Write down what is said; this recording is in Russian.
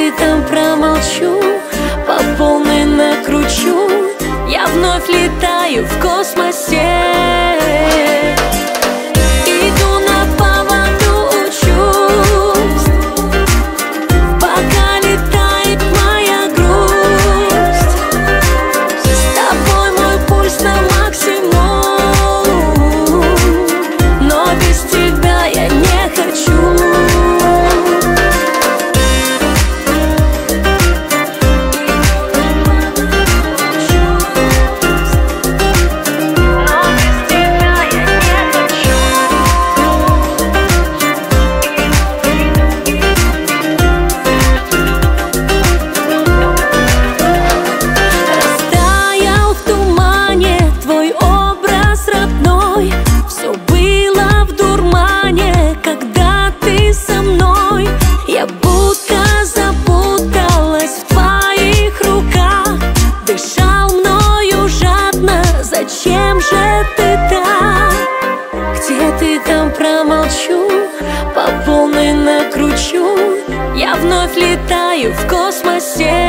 ты там, промолчу, по полной накручу. Я вновь летаю в космосе. Иду на поводу у чувств, пока летает моя грусть. С тобой мой пульс на максимум, но без тебя я не хочу. Зачем же ты так? Где ты там, промолчу, по полной накручу. Я вновь летаю в космосе.